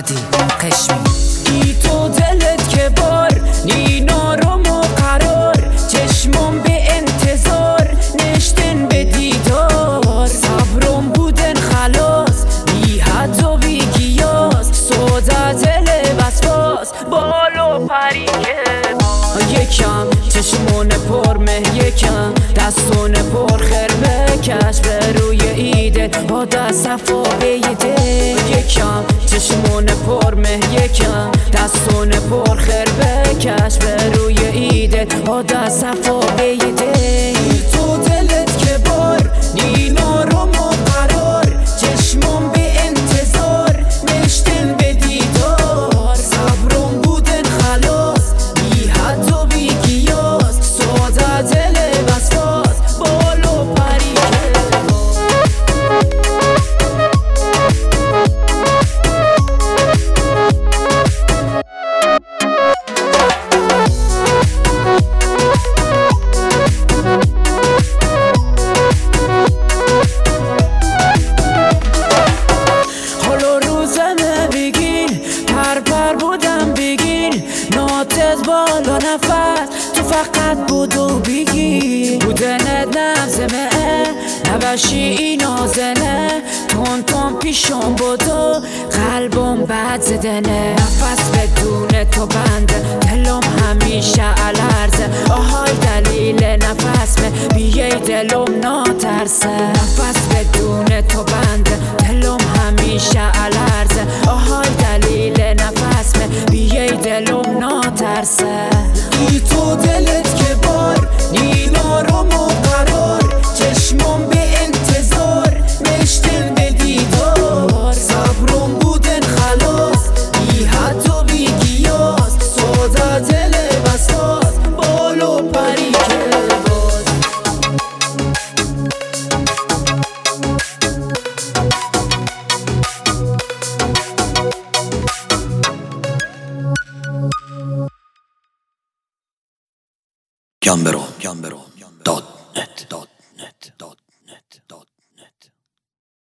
مهدی قشمی. ای تو دلت که بار نی نارم و قرار، چشمم به انتظار نشتن به دیدار، صبرم بودن خلاص بی حد و بی قیاس، سودا دل وسواس بالو پری که یکم چشمون پر مه، یکم دستون پر خر بکش به روی ایده با دست صفا بیده، یکم چشمون پر مه، یکم دستون پر خر بکش به روی ایده با دست صفا بیده. تو دلت که بار نی نارم و قرار، چشمم به انتظار نشتن به دیدار، صبرم بودن خلاص بی حد و بی قیاس، سودا دل وسواس بالو پری پر بودم بگین ناتت بالا نفس، تو فقط بودو بگی بودنت نفزمه نباشی این نازنه، تون تون پیشم بودو قلبم بد زدنه، نفس بدون تو بنده دلم همیشه الارزه، آهای دلیل نفس me بیای دلم ناترسه، نفس بدون تو بنده دلم همیشه الارزه، آهای دلیل نفس me بیای دلم ناترسه. ای تو دلت که بار نی نارم و قرار، چشمم به انتظار نشتن به دیدار، صبرم بودن خلاص بی حد و بی قیاس، سودا دل وسواس بالو پری که باز. Gambero.net